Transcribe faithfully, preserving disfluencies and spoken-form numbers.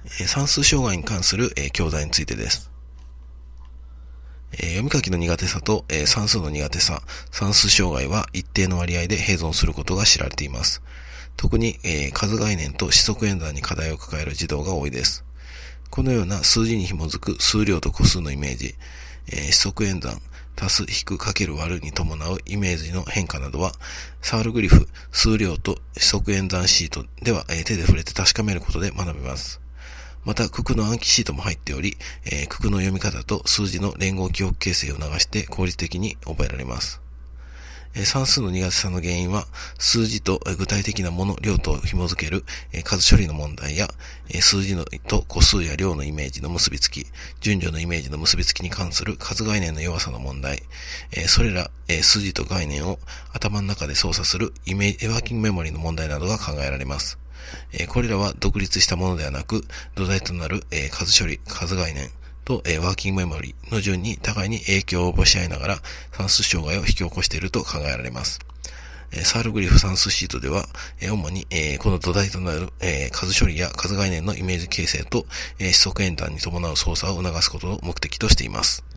算数障害に関する教材についてです。読み書きの苦手さと算数の苦手さ、算数障害は一定の割合で併存することが知られています。特に数概念と四則演算に課題を抱える児童が多いです。このような数字に紐づく数量と個数のイメージ、四則演算、足す、引く、かける、割るに伴うイメージの変化などは、サールグリフ、数量と四則演算シートでは手で触れて確かめることで学べます。また、九九の暗記シートも入っており、九九の読み方と数字の連合記憶形成を流して効率的に覚えられます。算数の苦手さの原因は、数字と具体的なもの、量と紐づける数処理の問題や、数字のと個数や量のイメージの結びつき、順序のイメージの結びつきに関する数概念の弱さの問題、それら数字と概念を頭の中で操作するイメージワーキングメモリの問題などが考えられます。これらは独立したものではなく、土台となる数処理、数概念、と、えー、ワーキングメモリの順に互いに影響を及ぼし合いながら算数障害を引き起こしていると考えられます。えー、サールグリフ算数シートでは、えー、主に、えー、この土台となる、えー、数処理や数概念のイメージ形成と、えー、四則演算に伴う操作を促すことを目的としています。